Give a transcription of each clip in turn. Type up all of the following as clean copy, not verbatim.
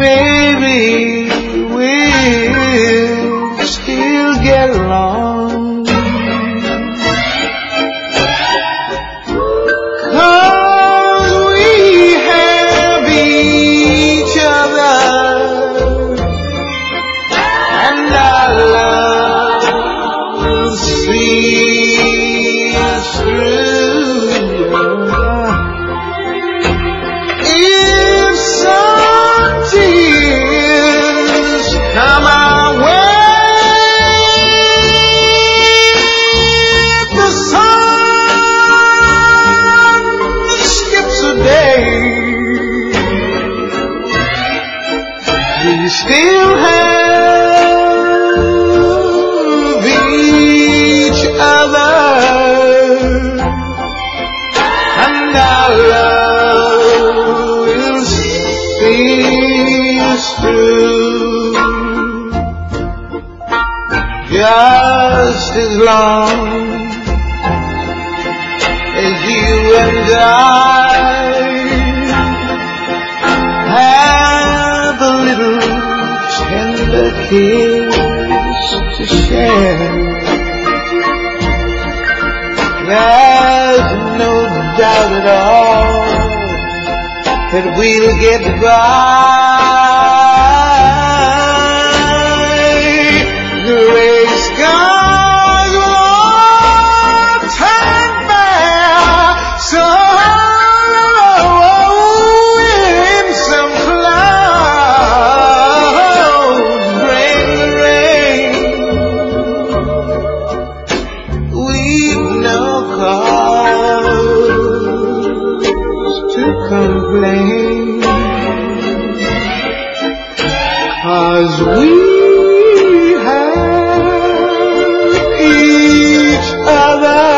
maybe we'll still get along. 'Cause we have each other, and our love will see us through. If some tears come our way, the sun skips a day, we still have each other, and our love will see us through. Just as long as you and I have a little tender kiss to share, there's no doubt at all that we'll get by. Gray skies will turn bare, so when some clouds bring the rain, we've no cause to complain, 'cause we have each other,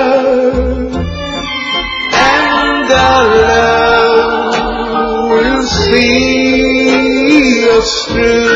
and our love will see us through.